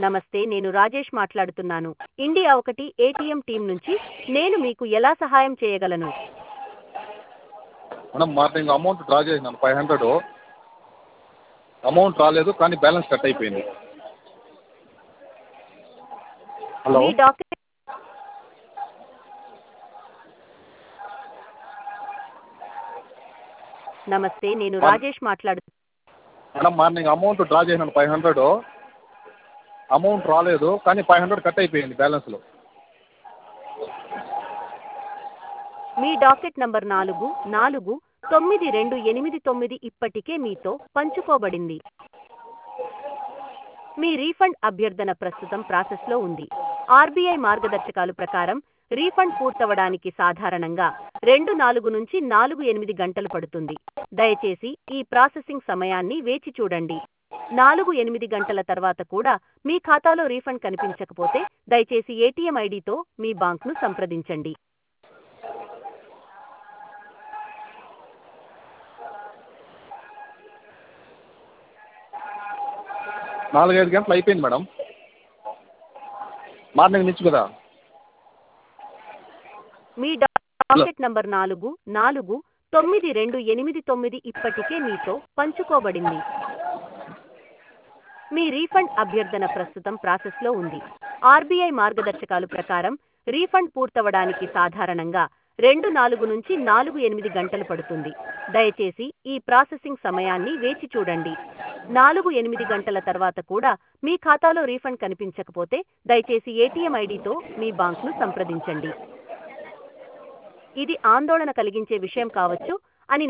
నమస్తే, నేను రాజేష్ మాట్లాడుతున్నాను. ఇండియా ఒకటి ఏటీఎం టీం నుంచి. నేను మీకు ఎలా సహాయం చేయగలను? మేడం మార్నింగ్ అమౌంట్ డ్రా చేసినాను 500. అమౌంట్ రాలేదు కానీ బ్యాలెన్స్ కట్ అయిపోయింది. హలో మీ డాక్యుమెంట్ నమస్తే, నేను రాజేష్ మాట్లాడుతున్నాను. మేడం మార్నింగ్ అమౌంట్ డ్రా చేసినాను 500. అమౌంట్ రాలేదు కానీ 500 కట్ అయిపోయింది బ్యాలెన్స్లో. మీ డాకెట్ నంబర్ 449289 ఇప్పటికే మీతో పంచుకోబడింది. మీ రీఫండ్ అభ్యర్థన ప్రస్తుతం ప్రాసెస్లో ఉంది. ఆర్బీఐ మార్గదర్శకాలు ప్రకారం రీఫండ్ పూర్తవడానికి సాధారణంగా 24 నుంచి 48 గంటలు పడుతుంది. దయచేసి ఈ ప్రాసెసింగ్ సమయాన్ని వేచి చూడండి. 48 గంటల తర్వాత కూడా మీ ఖాతాలో రీఫండ్ కనిపించకపోతే దయచేసి ఏటీఎం ఐడితో మీ బ్యాంక్ను సంప్రదించండి. నాలుగైదు గంటలు అయిపోయింది మేడం, మార్నింగ్ నుంచి కదా. మీ డాకెట్ నంబర్ 449289 ఇప్పటికే మీతో పంచుకోబడింది. మీ రీఫండ్ అభ్యర్థన ప్రస్తుతం ప్రాసెస్లో ఉంది. ఆర్బీఐ మార్గదర్శకాలు ప్రకారం రీఫండ్ పూర్తవడానికి సాధారణంగా 24 నుంచి 48 గంటలు పడుతుంది. దయచేసి ఈ ప్రాసెసింగ్ సమయాన్ని వేచి చూడండి. 48 గంటల తర్వాత కూడా మీ ఖాతాలో రీఫండ్ కనిపించకపోతే దయచేసి ఏటీఎం ఐడితో మీ బ్యాంక్ను సంప్రదించండి. ఇది ఆందోళన కలిగించే విషయం కావచ్చు,